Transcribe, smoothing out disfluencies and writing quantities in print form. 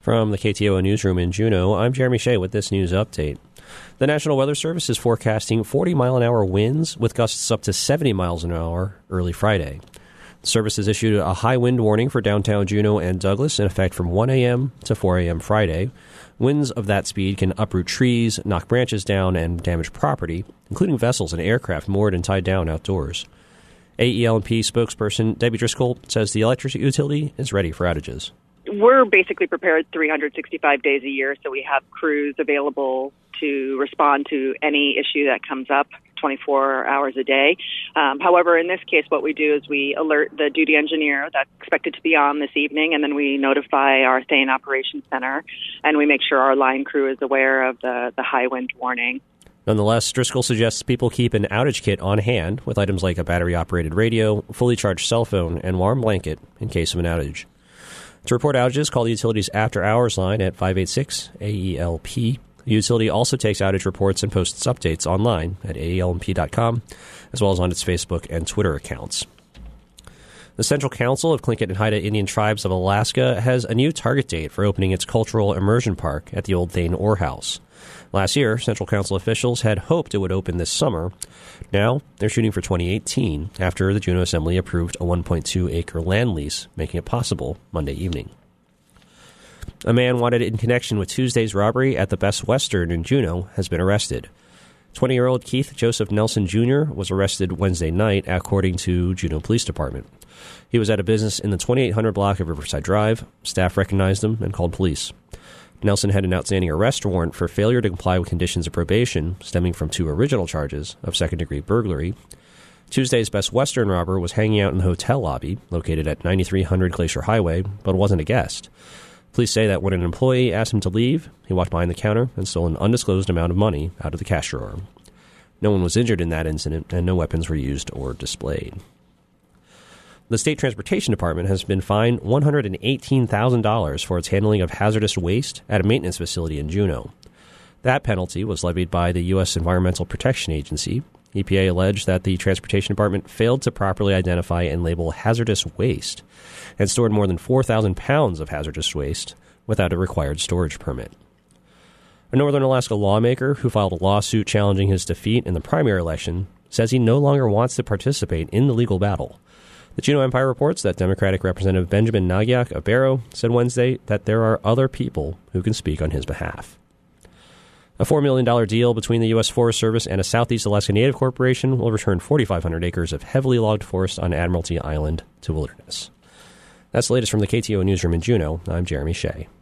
From the KTOO newsroom in Juneau, I'm Jeremy Shea with this news update. The National Weather Service is forecasting 40-mile-an-hour winds with gusts up to 70 miles an hour early Friday. The service has issued a high wind warning for downtown Juneau and Douglas in effect from 1 a.m. to 4 a.m. Friday. Winds of that speed can uproot trees, knock branches down, and damage property, including vessels and aircraft moored and tied down outdoors. AEL&P spokesperson Debbie Driscoll says the electric utility is ready for outages. We're basically prepared 365 days a year, so we have crews available to respond to any issue that comes up 24 hours a day. However, in this case, what we do is we alert the duty engineer that's expected to be on this evening, and then we notify our Thane Operations Center, and we make sure our line crew is aware of the high wind warning. Nonetheless, Driscoll suggests people keep an outage kit on hand with items like a battery-operated radio, fully charged cell phone, and warm blanket in case of an outage. To report outages, call the utility's after-hours line at 586-AELP. The utility also takes outage reports and posts updates online at AELMP.com, as well as on its Facebook and Twitter accounts. The Central Council of Tlingit and Haida Indian Tribes of Alaska has a new target date for opening its cultural immersion park at the Old Thane Ore House. Last year, Central Council officials had hoped it would open this summer. Now, they're shooting for 2018 after the Juneau Assembly approved a 1.2-acre land lease, making it possible Monday evening. A man wanted in connection with Tuesday's robbery at the Best Western in Juneau has been arrested. 20-year-old Keith Joseph Nelson Jr. was arrested Wednesday night, according to Juneau Police Department. He was at a business in the 2800 block of Riverside Drive. Staff recognized him and called police. Nelson had an outstanding arrest warrant for failure to comply with conditions of probation, stemming from two original charges of second-degree burglary. Tuesday's Best Western robber was hanging out in the hotel lobby, located at 9300 Glacier Highway, but wasn't a guest. Police say that when an employee asked him to leave, he walked behind the counter and stole an undisclosed amount of money out of the cash drawer. No one was injured in that incident, and no weapons were used or displayed. The State Transportation Department has been fined $118,000 for its handling of hazardous waste at a maintenance facility in Juneau. That penalty was levied by the U.S. Environmental Protection Agency. EPA alleged that the Transportation Department failed to properly identify and label hazardous waste and stored more than 4,000 pounds of hazardous waste without a required storage permit. A Northern Alaska lawmaker who filed a lawsuit challenging his defeat in the primary election says he no longer wants to participate in the legal battle. The Juneau Empire reports that Democratic Representative Benjamin Nagyak of Barrow said Wednesday that there are other people who can speak on his behalf. A $4 million deal between the U.S. Forest Service and a Southeast Alaska Native corporation will return 4,500 acres of heavily logged forest on Admiralty Island to wilderness. That's the latest from the KTOO newsroom in Juneau. I'm Jeremy Shea.